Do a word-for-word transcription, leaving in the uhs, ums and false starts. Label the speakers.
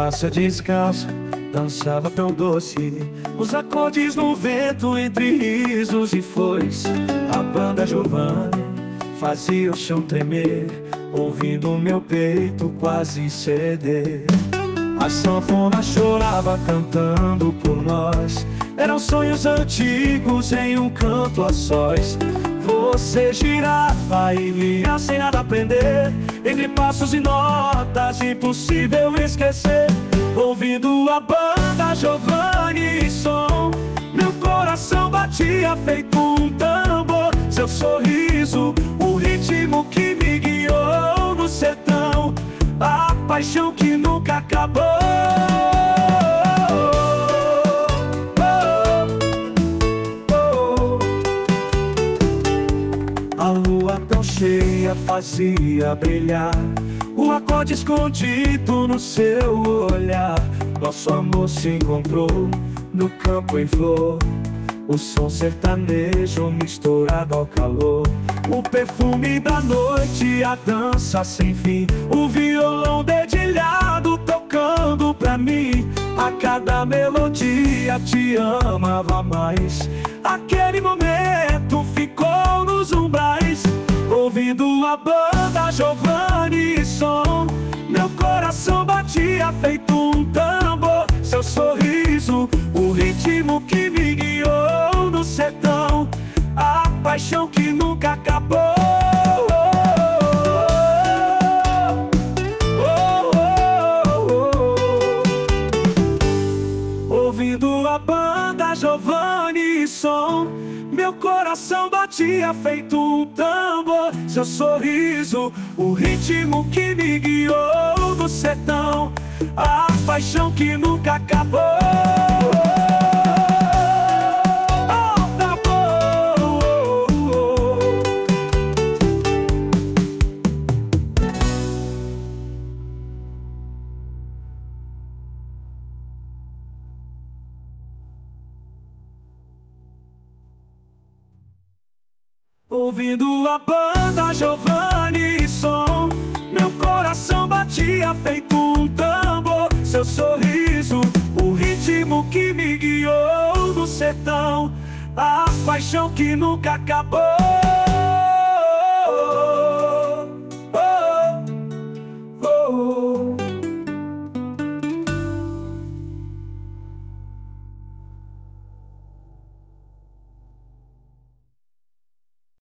Speaker 1: praça descalça, dançava tão doce, os acordes no vento entre risos e flores. A banda Giovanni fazia o chão tremer, ouvindo o meu peito quase ceder. A sanfona chorava cantando por nós, eram sonhos antigos em um canto a sós. Você girava e lia sem nada aprender, entre passos e notas impossível esquecer. Ouvindo a banda Giovanni e som, meu coração batia feito um tambor. Seu sorriso, o ritmo que me guiou no sertão, a paixão que nunca acabou. A lua tão cheia fazia brilhar o acorde escondido no seu olhar. Nosso amor se encontrou no campo em flor, o som sertanejo misturado ao calor. O perfume da noite, a dança sem fim, o violão dedilhado tocando pra mim. A cada melodia te amava mais, aquele momento ficou nos umbrais. Ouvindo a banda Giovanni e som, meu coração batia feito um tambor. Seu sorriso, o ritmo que me guiou no sertão, a paixão que nunca acabou. Ouvindo a banda Giovanni e som, meu coração batia feito um tambor. Seu sorriso, o ritmo que me guiou no sertão, a paixão que nunca acabou. Ouvindo a banda Giovanni e som, meu coração batia feito um tambor. Seu sorriso, o ritmo que me guiou no sertão, a paixão que nunca acabou.